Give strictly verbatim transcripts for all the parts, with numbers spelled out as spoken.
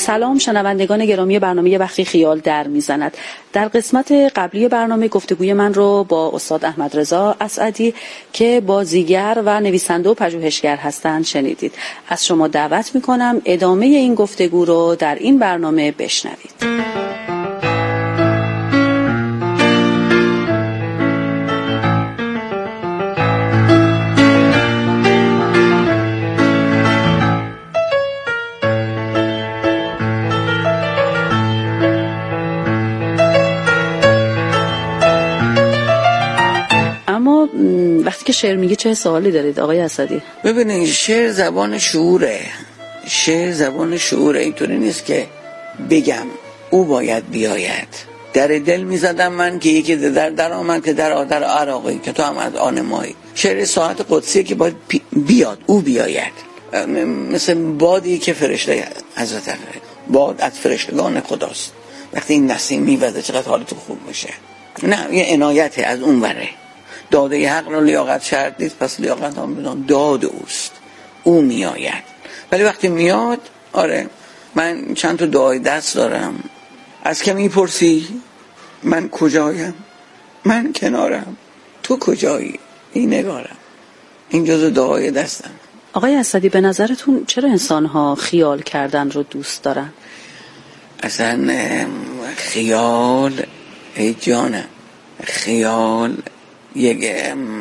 سلام شنوندگان گرامی برنامه وقتی خیال در میزند. در قسمت قبلی برنامه گفتگوی من رو با استاد احمد رضا اسعدی که بازیگر و نویسنده و پژوهشگر هستند شنیدید. از شما دعوت میکنم ادامه این گفتگو رو در این برنامه بشنوید. وقتی که شعر میگه چه سوالی دارید آقای اسعدی؟ ببینید شعر زبان شعوره. شعر زبان شعوره. اینطوری نیست که بگم او باید بیاید. در دل میزدم من که یکی در در آمد که در آدر عراقی که تو هم از آن مایی. شعر ساعت قدسیه که باید بیاد، او بیاید. مثل بادی که فرشته حضرت باد از فرشتگان خداست. وقتی این نسیم میوزه چقدر حالتون خوب میشه. نه یه عنایته از اون وره. داده حق را لیاقت شرط نیست، پس لیاقت هم بدان داد اوست، او میآید. ولی وقتی میاد، آره من چند تا دعای دست دارم. از که میپرسی من کجایم، من کنارم، تو کجایی، این نگارم. این جزو دعای دستم. آقای اسعدی به نظرتون چرا انسان‌ها خیال کردن رو دوست دارن؟ اصلا خیال ای جانم، خیال یک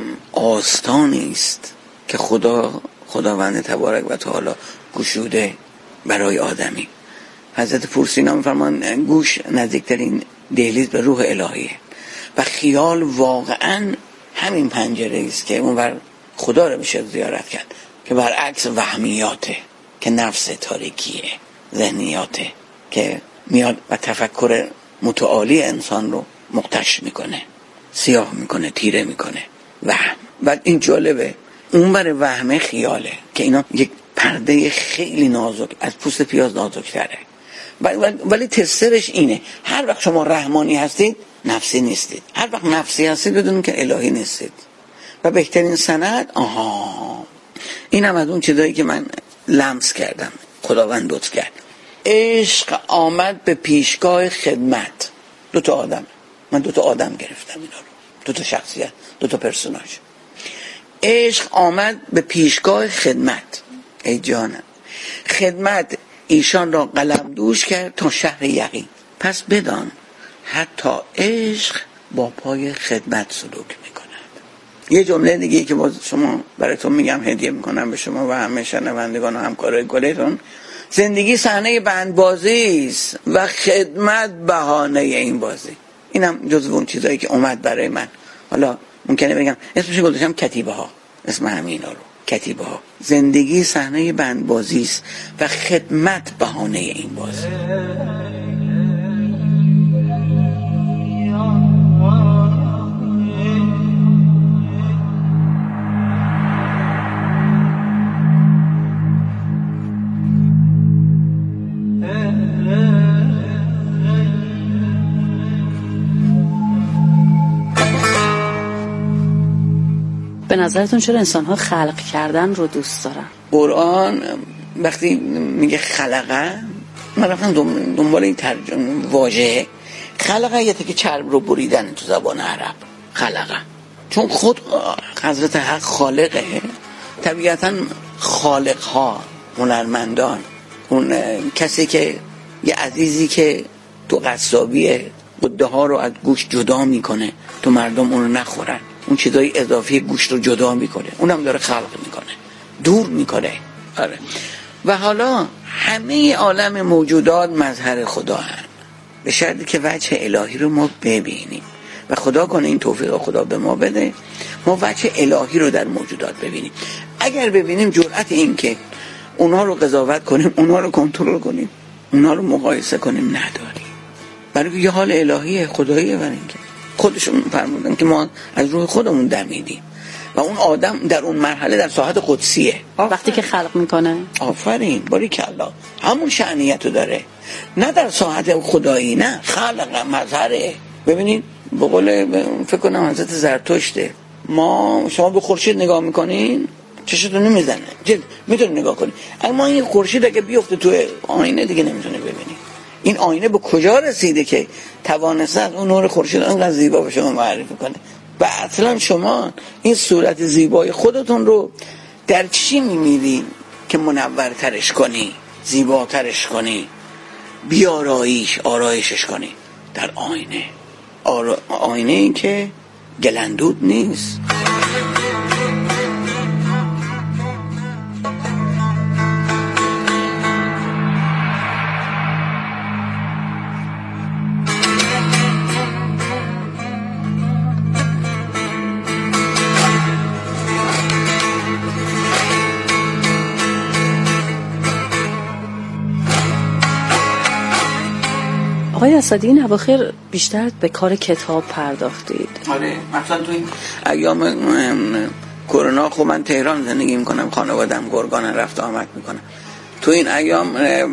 آستانی است که خدا خداوند تبارک و تعالی گشوده برای آدمی. حضرت پورسینا می‌فرمان گوش نزدیکترین دهلیز به روح الهیه و خیال واقعا همین پنجره است که اونور خدا رو میشه زیارت کرد، که برعکس وهمیاته که نفس تاریکیه، ذهنیاته که میاد و تفکر متعالی انسان رو مقتش میکنه، سیاه میکنه، تیره میکنه. وهم. و این جالبه، اون بر وهمه خیاله که اینا یک پرده خیلی نازک از پوست پیاز نازک‌تره. ولی تسترش اینه، هر وقت شما رحمانی هستید نفسی نیستید، هر وقت نفسی هستید بدونید که الهی نیستید. و بهترین سند آها این هم از اون چیزایی که من لمس کردم، خداوند لطف کرد. عشق آمد به پیشگاه خدمت. دو تا آدم، من دو تا آدم گرفتم اینا رو، دو تا شخصیت، دو تا پرسوناژ. عشق آمد به پیشگاه خدمت. ای جانم، خدمت ایشان را قلم دوش کرد تا شهر یقین. پس بدان حتی عشق با پای خدمت سلوک میکند. یه جمله دیگه که باز شما براتون میگم، هدیه میکنم به شما و همه شنوندگان و همکارای گلتون. زندگی صحنه بندبازی است و خدمت بهانه این بازی. اینم جزو اون چیزایی که اومد برای من. حالا ممکنه بگم اسمش گذاشتم کتیبه ها، اسم همینا رو کتیبه ها. زندگی صحنه بندبازی است و خدمت بهانه این بازی. به نظرتون چرا انسان‌ها خلق کردن رو دوست دارن؟ قرآن وقتی میگه خلقه، من رفتم دنبال این ترجمه واژه خلقه، یه تکی چرب رو بریدن تو زبان عرب. خلقه چون خود حضرت حق خالقه، طبیعتاً خالق‌ها، هنرمندان، اون کسی که یه عزیزی که تو قصابی قده ها رو از گوشت جدا میکنه تو مردم اون رو نخورن، اون چیزای اضافی گوشت رو جدا میکنه، اونم داره خلق میکنه، دور میکنه. آره. و حالا همه عالم موجودات مظهر خدا هم، به شرطی که وجه الهی رو ما ببینیم و خدا کنه این توفیق خدا به ما بده ما وجه الهی رو در موجودات ببینیم. اگر ببینیم جرأت این که اونها رو قضاوت کنیم، اونها رو کنترل کنیم، اونها رو مقایسه کنیم نداریم، برای که یه حال الهیه، خداییه. برای اینکه خودشون فرمودن که ما از روح خودمون دمیدیم و اون آدم در اون مرحله در ساحت قدسیه وقتی که خلق میکنه. آفرین، باریکلا، همون شأنیت رو داره، نه در ساحت خدایی، نه خلق مظهره. ببینید به قول فکر کنم حضرت زرتشته، ما شما به خورشید نگاه میکنین چشتون نمیزنه، جد میتونی نگاه کنی، اما این خورشید اگه بیفته تو آینه دیگه نمیتونه ببینی. این آینه به کجا رسیده که توانسته اون نور خورشید انقدر زیبا به شما معرفی کنه؟ و اصلا شما این صورت زیبای خودتون رو در چی می‌بینید که منورترش کنی، زیباترش کنی، بیاراییش، آرایشش کنی؟ در آینه. آرا... آینه این که گلندود نیست. آقای اسدی این اواخر بیشتر به کار کتاب پرداختید. آره، مثلا تو این ایام کرونا خب من تهران زندگی میکنم، خانواده‌ام گرگان رفت آمد میکنم. تو این ایام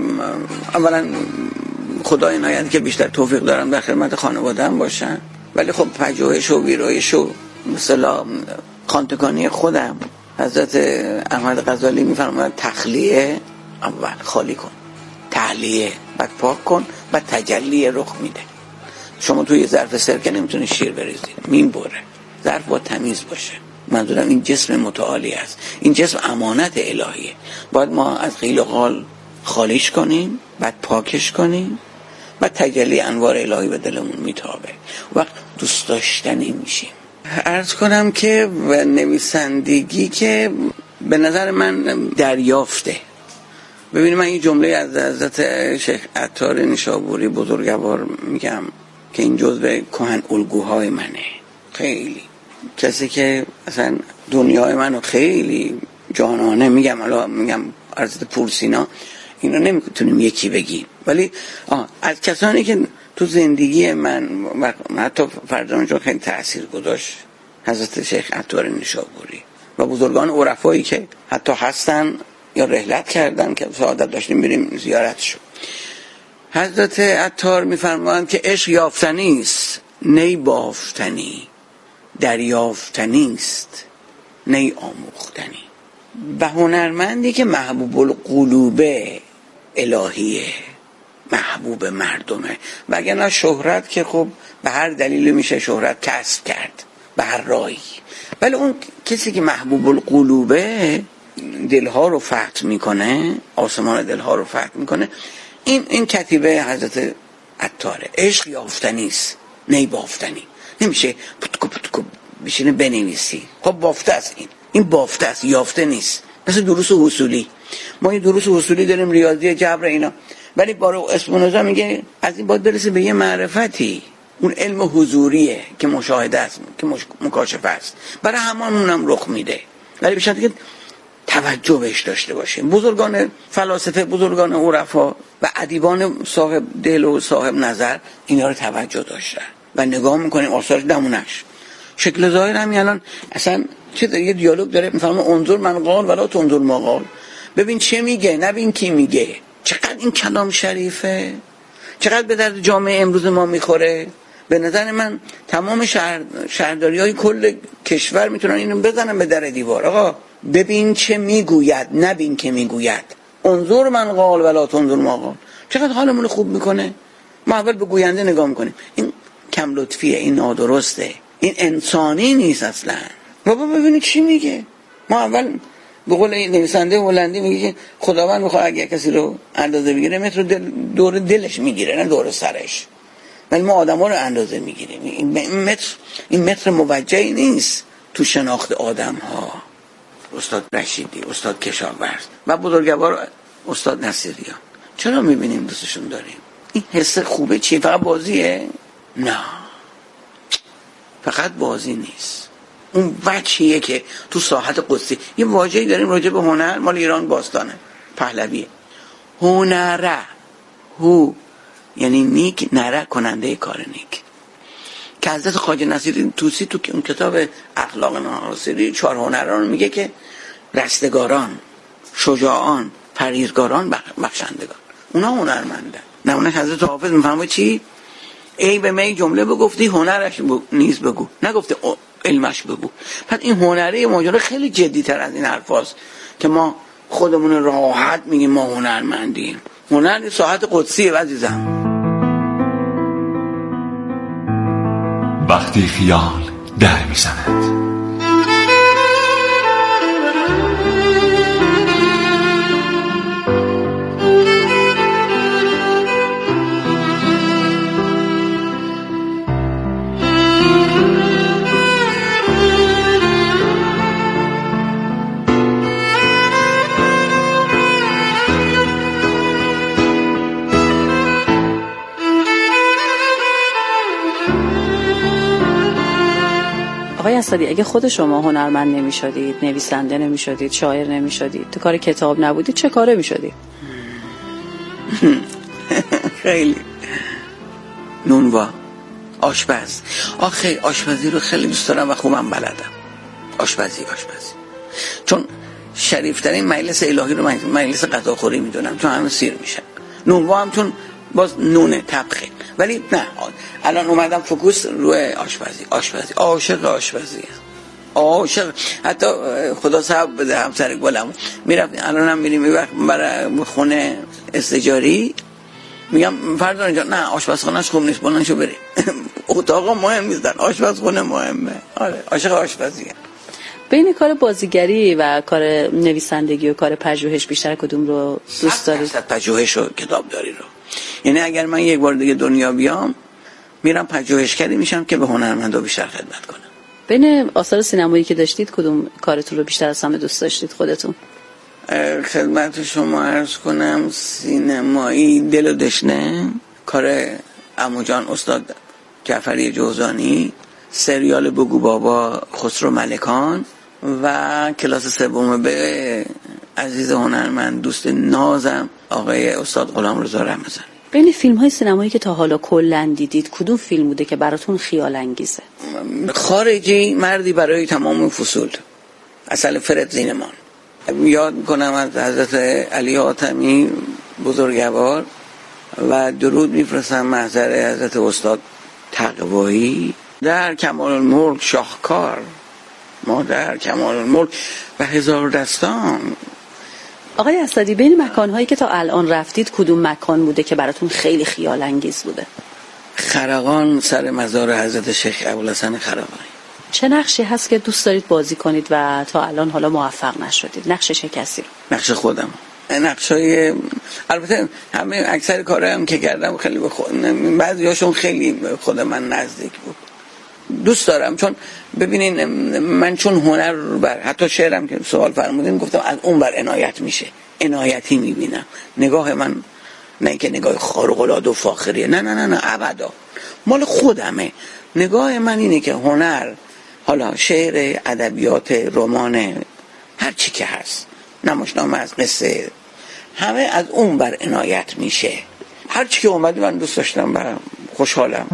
اولا خدای عنایت که بیشتر توفیق دارم در خدمت خانواده‌ام باشم، ولی خب پژوهش و ویرایش و مثلا خانتگانی خودم حضرت احمد غزالی میفرماید تخلیه اول خالی کن، تحلیه بعد پاک کن، بعد تجلی رخ میده. شما توی ظرف سرکه نمیتونی شیر بریزید، مین بره. ظرف با تمیز باشه. منظورم این جسم متعالی است. این جسم امانت الهیه. باید ما از قیل و قال خالیش کنیم، بعد پاکش کنیم، بعد تجلی انوار الهی به دلمون میتابه. وقت دوست داشتنی میشیم. عرض کنم که نویسندگی که به نظر من دریافته. ببینید من این جمله از حضرت شیخ عطار نیشابوری بزرگوار میگم که این جزء کهن الگوهای منه. خیلی کسی که اصلا دنیای منو خیلی جانانه میگم، الان میگم حضرت پورسینا، اینو نمیتونیم یکی بگیم، ولی آه از کسانی که تو زندگی من و حتی فرزانشون خیلی تأثیر گذاشت حضرت شیخ عطار نیشابوری و بزرگان عرفایی که حتی هستن یا رحلت کردن که سعادت داشتیم بریم زیارتشون. حضرت عطار میفرمایند که عشق یافتنی است نی بافتنی، دریافتنی است نی آموختنی. و هنرمندی که محبوب القلوب الهیه، محبوب مردمه. وگرنه شهرت که خب به هر دلیلی میشه شهرت کسب کرد، به هر راهی، ولی اون کسی که محبوب القلوبه دلها رو فتح میکنه، آسمان دلها رو فتح میکنه، این این کتیبه حضرت عطاره. عشق یافتنی است نی بافتنی. نمیشه پتکو پتکو بشینه بنویسی، خب بافته است، این این بافته است، یافته نیست. مثل دروس حصولی، ما این دروس حصولی داریم، ریاضی، جبر، اینا، ولی بارو اسپینوزا میگه از این باید برسه به یه معرفتی، اون علم حضوریه که مشاهده است، که مکاشفه است، برای هممونم رخ میده، ولی بشه که توجه بهش داشته باشیم. بزرگان فلاسفه، بزرگان عرفا و ادیبان صاحب دل و صاحب نظر اینا رو توجه داشتن و نگاه میکنیم آثارش نمونش. شکل ظاهر همین الان اصلا چه یه دیالوگ داره، میفهمه انظر من قال ولا تنظر ما قال. ببین چه میگه، نبین کی میگه. چقدر این کلام شریفه، چقدر به درد جامعه امروز ما میخوره. به نظر من تمام شهر شهرداری‌های کل کشور میتونن اینو بزنن به در دیوار. آقا ببین چه میگوید، نبین که میگوید. انظر من قال ولا تنظر ما قال. چقدر حالمون خوب میکنه. ما اول به گوینده نگاه میکنیم، این کم لطفیه، این نادرسته، این انسانی نیست اصلا. بابا ببینید چی میگه. ما اول به قول نویسنده هلندی میگه خداوند میخواد اگه کسی رو اندازه بگیره متر دل دور دلش میگیره، نه دور سرش. ولی ما آدما رو اندازه میگیریم. این متر این متر موجهی نیست تو شناخت آدم ها. استاد رشیدی، استاد کشاورز و بزرگوار استاد نصیریان، چرا میبینیم دوستشون داریم؟ این حس خوبه چیه؟ فقط بازیه؟ نه، فقط بازی نیست. اون وجهیه که تو ساحت قدسی یه واژه‌ای داریم راجع به هنر، مال ایران باستانه، پهلویه. هنره، هو یعنی نیک، نره کننده کار نیک. که حضرت خواجه نصیری توسی تو اون کتاب اخلاق ناصری چهار هنران رو میگه که رستگاران، شجاعان، پرهیزگاران، بخشندگان، اونا هنرمندن. نمونش حضرت حافظ میفهمه چی؟ ای به می جمله بگفتی هنرش نیز بگو، نگفته علمش بگو. پس این هنره ماجرا خیلی جدی تر از این حرفاست که ما خودمون راحت میگیم ما هنرمندیم. هنر ساحت قدسیه عزیزم. وقتی خیال در میزند. آقای اسدی، اگه خود شما هنرمند نمی شدید، نویسنده نمی شدید، شاعر نمی شدید، تو کار کتاب نبودید، چه کاره می شدید؟ خیلی نونوا، آشپز. آخه آشپزی رو خیلی دوست دارم و خوبم بلدم. آشپزی آشپزی چون شریفترین مجلس الهی رو مجلس غذاخوری میدونم، چون همه سیر میشن. نونوا هم چون باز نونه طبخه، ولی نه الان اومدم فوکوس روی آشپزی. آشپزی عاشق آشپزی عاشق. حتی خدا صبر بده همسر گلم میرفتیم، الان هم میریم وقت برای خونه استجاری، میگم فرزانه جان نه آشپزخونهش خوب نیست، بلند شو بریم. اتاقا مهم نیستن، آشپزخونه مهمه. آره عاشق آشپزیه. بین کار بازیگری و کار نویسندگی و کار پژوهش بیشتر کدوم رو دوست دارید؟ صد پژوهش و کتابداری رو. یعنی اگر من یک بار دیگه دنیا بیام میرم پژوهشگری میشم که به هنرمندا بیشتر خدمت کنم. بین آثار سینمایی که داشتید کدوم کارتون رو بیشتر از همه دوست داشتید خودتون؟ خدمت شما عرض کنم سینمایی دل و دشنه، کار عمو جان استاد جعفری جوزانی، سریال بگو بابا خسرو ملکان و کلاس سوم به عزیز هنرمند دوست نازم آقای استاد غلامرضا رمضان. بین فیلم های سینمایی که تا حالا کلن دیدید کدوم فیلم بوده که براتون خیال انگیزه؟ خارجی مردی برای تمام فصول، اصل فرد زینمان. یاد میکنم از حضرت علی حاتمی بزرگوار و درود میفرستم محضر حضرت استاد تقوایی. در کمال الملک شاهکار، ما در کمال الملک و هزار دستان. آقای اسدی، بین مکانهایی که تا الان رفتید کدوم مکان بوده که براتون خیلی خیال انگیز بوده؟ خرقان سر مزار حضرت شیخ ابوالحسن خرقانی. چه نقشی هست که دوست دارید بازی کنید و تا الان حالا موفق نشدید؟ نقش چه کسی رو؟ نقش خودم. نقشای البته همه اکثر کارهام که کردم خیلی به خود، بعضیاشون خیلی خود من نزدیک بود. دوست دارم چون ببینین من چون هنر بر حتی شعرم که سوال فرمودین گفتم از اون بر عنایت میشه، عنایتی میبینم. نگاه من نه اینکه نگاه خارق العاده و فاخریه، نه نه نه نه ابدا، مال خودمه. نگاه من اینه که هنر، حالا شعر، ادبیات، رمان، هر چی که هست، نمایشنامه از قصه، همه از اون بر عنایت میشه. هر چی که اومده من دوست داشتم و خوشحالم.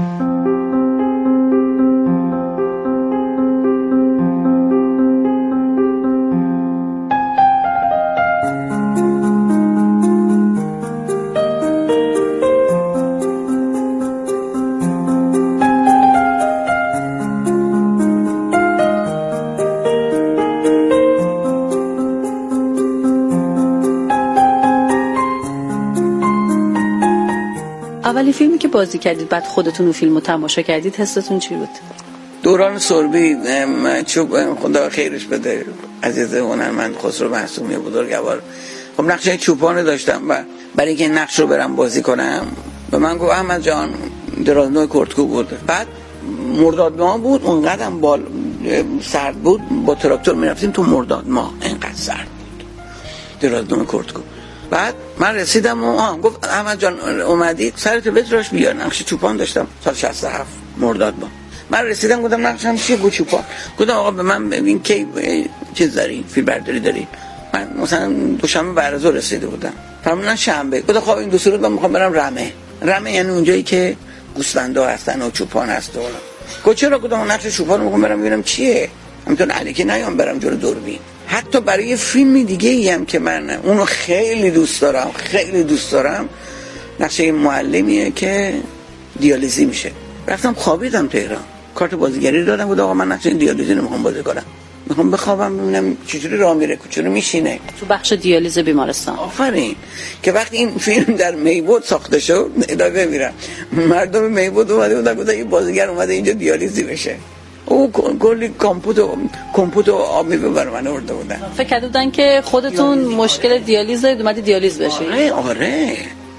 اولی فیلمی که بازی کردید بعد خودتون اون فیلمو تماشا کردید حستون چی بود؟ دوران سربی، چوب خدا خیرش بده عزیز هنرمند خسرو معصومی بزرگوار. خب نقشه چوپان داشتم و برای اینکه نقش رو برم بازی کنم به من گفت احمد جان درازنوی کرتکو بود. بعد مرداد ماه بود، اون قدم بال سرد بود، با تراکتور میرفتیم تو مرداد ماه، اینقدر سرد بود درازنوی کرتکو. بعد من رسیدم و آه گفت احمد جان اومدید سرت بتراش بیا. نقش چوپان داشتم سال شصت و هفت مرداد ماه. من رسیدم گفتم نقشم چیه؟ گفت چوپان. گفتم آقا به من ببین کی چیز دارین فیلم برداری دارین؟ من مثلا دوشنبه بعد از ظهر رسیده بودم، فرمودن شنبه. گفتم خب این دو سه روز من میخوام برم رمه. رمه یعنی اونجایی که گوسفندا هستن و چوپان هست. گفت چرا؟ گفتم نقش چوپان میخوام برم ببینم چیه، همینطور علیکی نیام برم جلو دوربین. حتی برای فیلم دیگه ای هم که من اونو خیلی دوست دارم خیلی دوست دارم نقشه معلمیه که دیالیزی میشه. رفتم خوابیدم تهران، کارت بازیگری دادم، گفتم آقا من نقشه دیالیزی رو میخوام بازی کنم. میخوام بخوابم ببینم چجوری راه میره، چجوری میشینه. تو بخش دیالیز بیمارستان. آفرین. که وقتی این فیلم در میبود ساخته شد، ادامه میرم، مردم میبود اومده بودن گفتن این بازیگر اومده اینجا دیالیزی بشه. او کلی کامپوت و کامپوت و آب میبر من آورده بودن. فکر کرده بودن که خودتون مشکل دیالیز دارید اومدید دیالیز بشید. آره آره.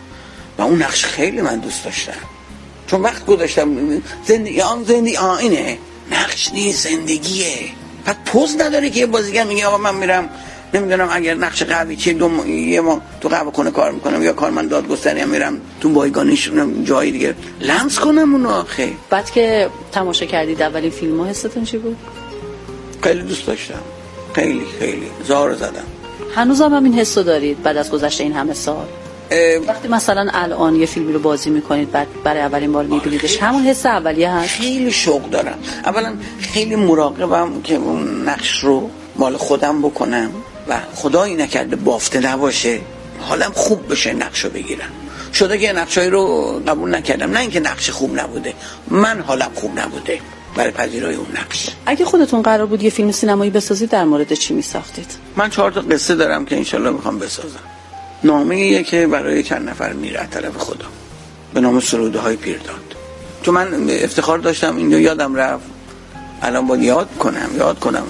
و اون نقش خیلی من دوست داشتم. چون وقت گذاشتم زندگی آن زندگی آینه، نقش نیست زندگیه. پس پوز نداره که یه بازیگر میگه آقا من میرم نمیدونم اگر نقش قوی چیه دو یه ما تو قهوه خونه کار میکنم یا کارمند دادگستری میرم تو بایگانیش جای دیگه لمس کنم اون آخه. بعد که تماشا کردید اولین فیلمو حستون چی بود؟ خیلی دوست داشتم، خیلی خیلی زار زدم. هنوزم هم این حسو دارید بعد از گذشته این همه سال؟ وقتی مثلا الان یه فیلمی رو بازی میکنید بعد برای اولین بار میبینیدش همون حس اولیه هست؟ خیلی شوق دارم. اولا خیلی مراقبم که اون نقش رو مال خودم بکنم و خدایی نکرده بافته نباشه، حالم خوب بشه نقشو بگیرم. شده که نقشایی رو قبول نکردم، نه اینکه نقش خوب نبوده، من حالم خوب نبوده برای پذیرای اون نقش. اگه خودتون قرار بود یه فیلم سینمایی بسازید در مورد چی میساختید؟ من چهار تا قصه دارم که انشالله میخوام بسازم. نامه‌ایه که برای چند نفر میره از طرف خدا به نام سروده های پیرداد. چون من افتخار داشتم اینو یادم رفت، الان باید یاد کنم یاد کنم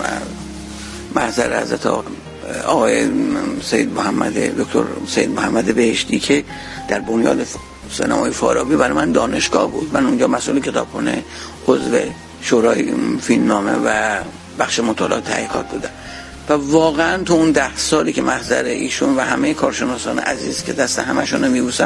محضر حضرت آقای سید محمد دکتر سید محمد بهشتی که در بنیاد سینمای فارابی برای من دانشگاه بود. من اونجا مسئول کتابخونه عضو شورای فیلمنامه و بخش مطالعات تحقیقات بودم و واقعا تو اون ده سالی که محضر ایشون و همه کارشناسان عزیز که دست همشون رو میبوسم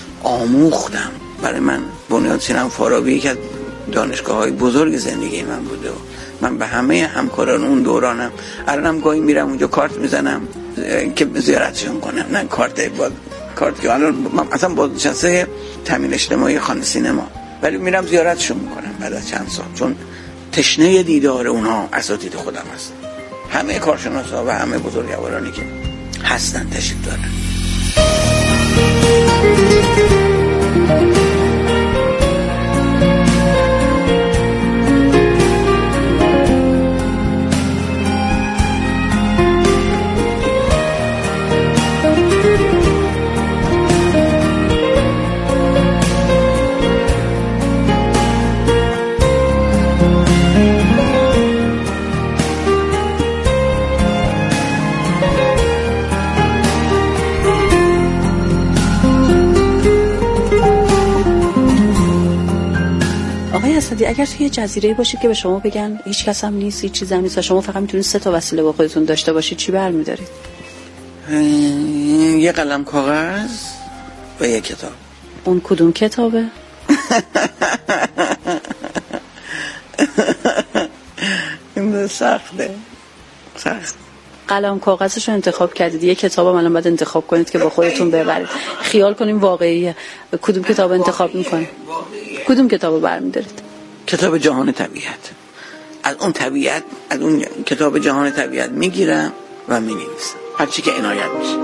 آموختم. برای من بنیاد سینما فارابی یکی از دانشگاه‌های بزرگ زندگی من بوده و من به همه همکاران اون دورانم الانم گاهی میرم اونجا کارت میزنم که زیارتشون کنم، نه کارت با کارت که الان اصلا با نشسته تامین اجتماعی خانه سینما، ولی میرم زیارتشون میکنم بعد از چند سال، چون تشنه دیدار اونها اساتید خودم هست. همه کارشناسا و همه بزرگوارانی که هستن تشریف دارن. اسدی اگر توی یه جزیره باشید که به شما بگن هیچ کس هم نیست، هیچ چیزی هم نیست و شما فقط میتونید سه تا وسیله با خودتون داشته باشید، چی برمی‌دارید؟ یه قلم کاغذ و یه کتاب. اون کدوم کتابه؟ این سخته سخت. قلم کاغذش رو انتخاب کردید، یه کتاب هم الان باید انتخاب کنید که با خودتون ببرید. خیال کنیم واقعیه. کدوم کتاب انتخاب میکنید؟ کدوم کتاب رو برمیدارید؟ کتاب جهان طبیعت. از اون طبیعت از اون کتاب جهان طبیعت میگیرم و مینویسم هرچی که عنایت میشه.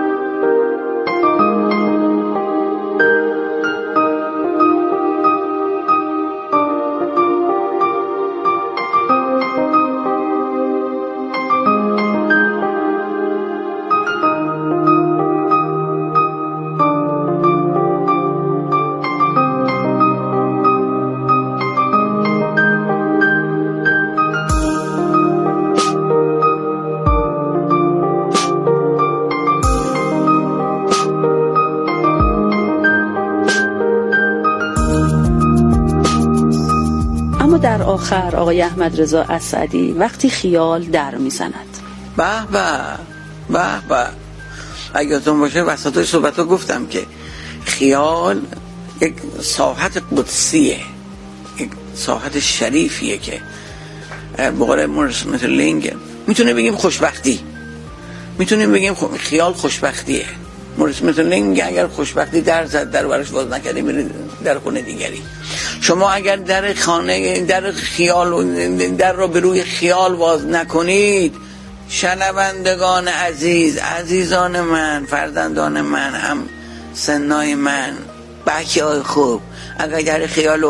در آخر آقای احمد رضا اسعدی وقتی خیال در میزند به به به به اگه یادتون باشه وسطای صحبت‌ها گفتم که خیال یک ساحت قدسیه، یک ساحت شریفیه که به قول مورس مترلینگ میتونه بگیم خوشبختی، میتونیم بگیم خیال خوشبختیه. مورس مترلینگ میگه اگر خوشبختی در زد در برش باز نکردی میره در خونه دیگری. شما اگر در خانه در خیال و در رو به روی خیال باز نکنید، شنوندگان عزیز، عزیزان من، فرزندان من، هم سنای من، بچه‌های خوب، اگر در خیال رو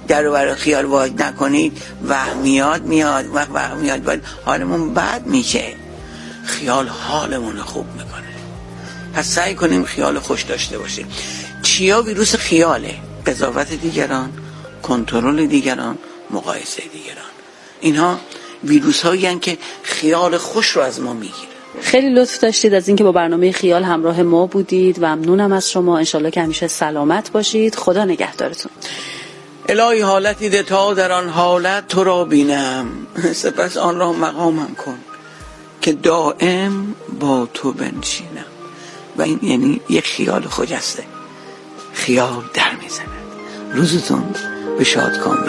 در و بر خیال واج نکنید وهمیات میاد، وقت وهم میاد باید حالمون بد میشه. خیال حالمون خوب میکنه. پس سعی کنیم خیال خوش داشته باشیم. چیا ویروس خیاله؟ قضاوت دیگران، کنترل دیگران، مقایسه دیگران. اینها ویروس هایی هستند که خیال خوش رو از ما میگیره. خیلی لطف داشتید از اینکه با برنامه خیال همراه ما بودید و ممنونم از شما. انشالله که همیشه سلامت باشید. خدا نگهدارتون. الهی حالتی ده تا در آن حالت تو را بینم، سپس آن را مقامم کن که دائم با تو بنشینم. و این یعنی یک خیال خجسته. خیال در میزند. روزتون به شادکامی.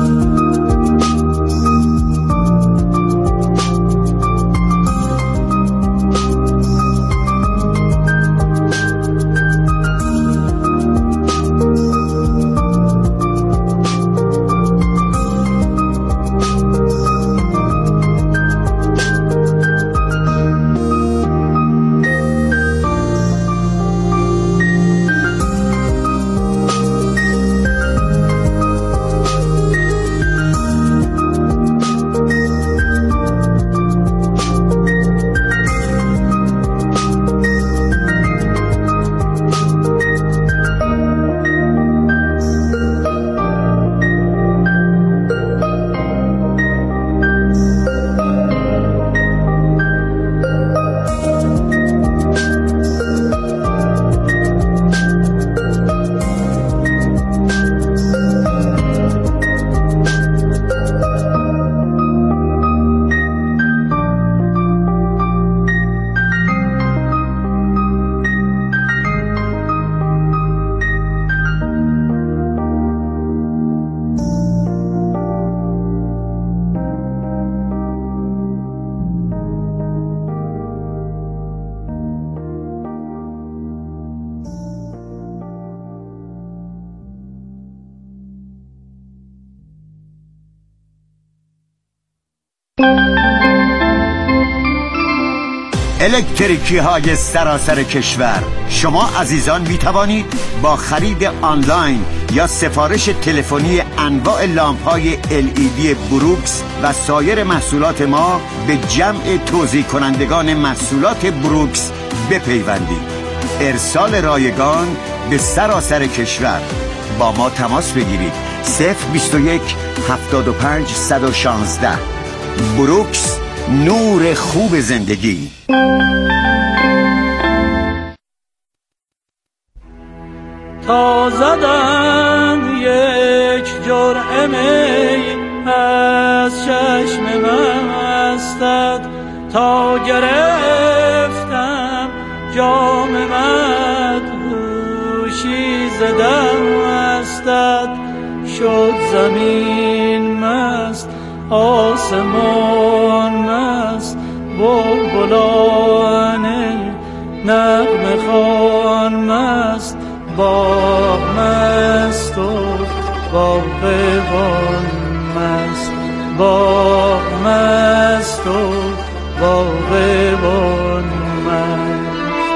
الکتریکی های سراسر کشور. شما عزیزان می توانید با خرید آنلاین یا سفارش تلفنی انواع لامپ های ال ای دی بروکس و سایر محصولات ما به جمع توزیع کنندگان محصولات بروکس بپیوندید. ارسال رایگان به سراسر کشور. با ما تماس بگیرید. صفر بیست و یک هفتاد و پنج صد و شانزده. بروکس، نور خوب زندگی. تا زدم یک جرعه می از چشم مستت، تا گرفتم جام مدهوشی ز دستت، شد زمین مست آسمان مست، بلبلان نغمه خوان مست، باغ مست و باغبان مست، باغ مست و باغبان مست.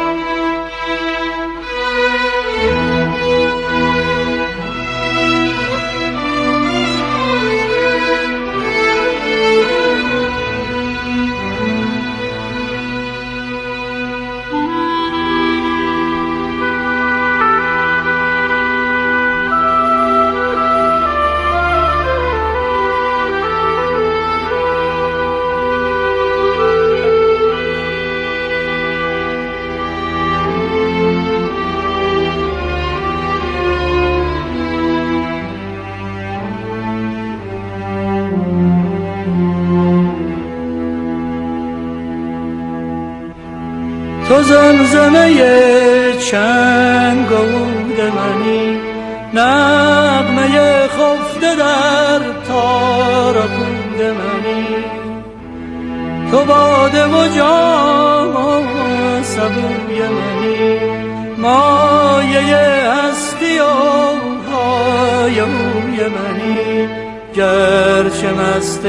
تو زمزمه چنگ عود منی، نغمه خفته در تار بود منی، تو باده و جام و سبوی منی، مایه هستی و های اوی منی، گرچه مست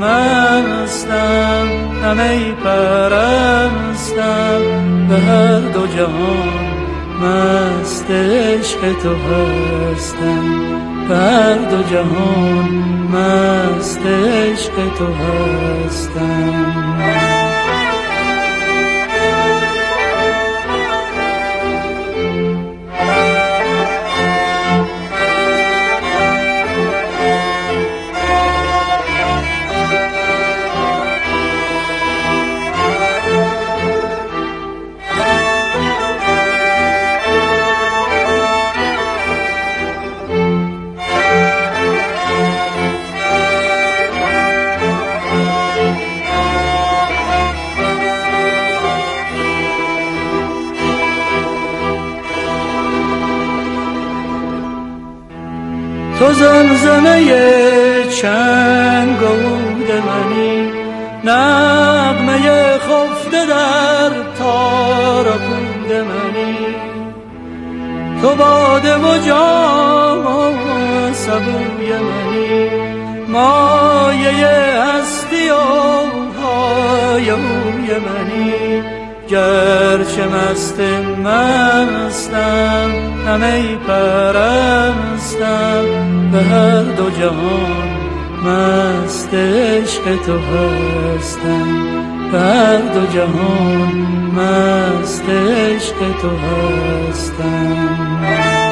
مستم نمی پرستم، به هر دو جهان مست عشق تو هستم، بر دو جهان مست عشق تو هستم. تو زمزمه چنگ عود منی، نغمه خفته در تار بود منی. تو باده و جام و سبوی منی، مایه هستی و هایوی منی. گرچه مست مستم همه پرستم، به هر دو جهان مست عشق تو هستم. به هر دو جهان مست عشق تو هستم.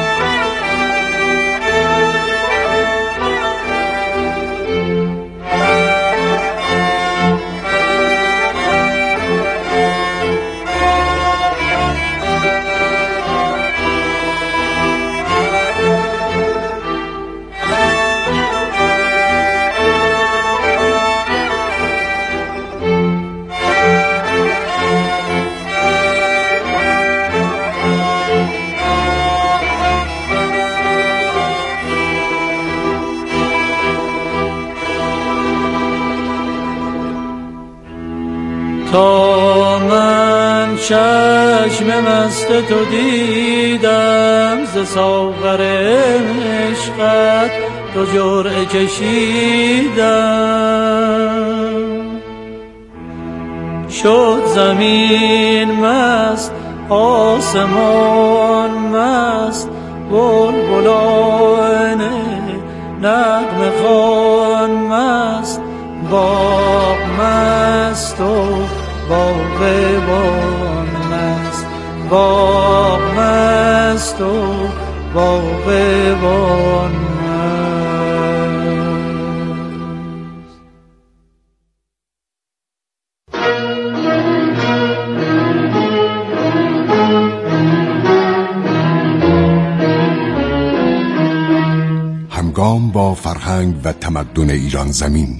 تا من چشم مست تو دیدم، ز ساغر عشقت تو جرعه کشیدم. شد زمین مست آسمان مست، بلبلان نغمه خوان مست. باغ مست و باغبان مست، باغ مست و باغبان مست. همگام با فرهنگ و تمدن ایران زمین.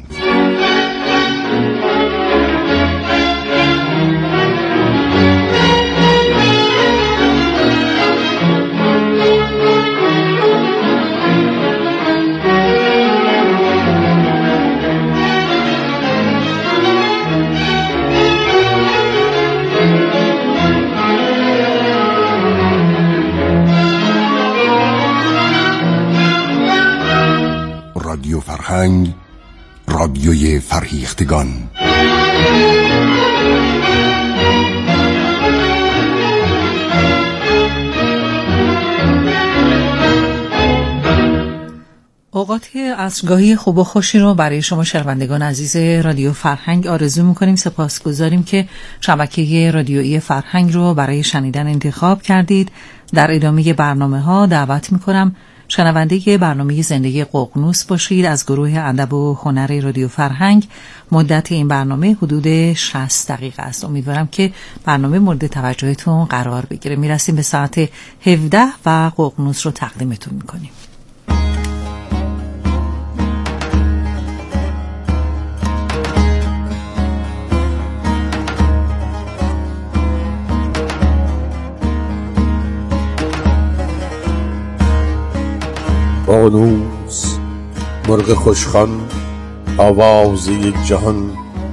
رادیو فرهنگ، رادیوی فرهیختگان. اوقات عصرگاهی خوب و خوشی رو برای شما شنوندگان عزیز رادیو فرهنگ آرزو می‌کنیم. سپاسگزاریم که شبکه رادیویی فرهنگ رو برای شنیدن انتخاب کردید. در ادامه برنامه‌ها دعوت می‌کنم شنونده برنامه زندگی ققنوس باشید از گروه ادب و هنر رادیو فرهنگ. مدت این برنامه حدود شصت دقیقه است. امیدوارم که برنامه مورد توجهتون قرار بگیره. میرسیم به ساعت هفده و ققنوس رو تقدیمتون میکنیم. ققنوس مرغ خوشخوان، آواز یک جهان،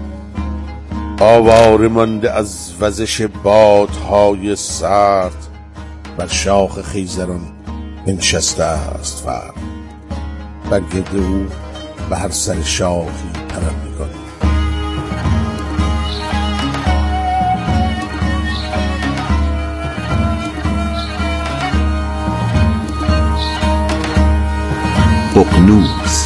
آواره مانده از وزش بادهای سرد. بر شاخ خیزران بنشسته است فرد، بر گرد او به هر سر شاخی پرم می‌کند. ققنوس.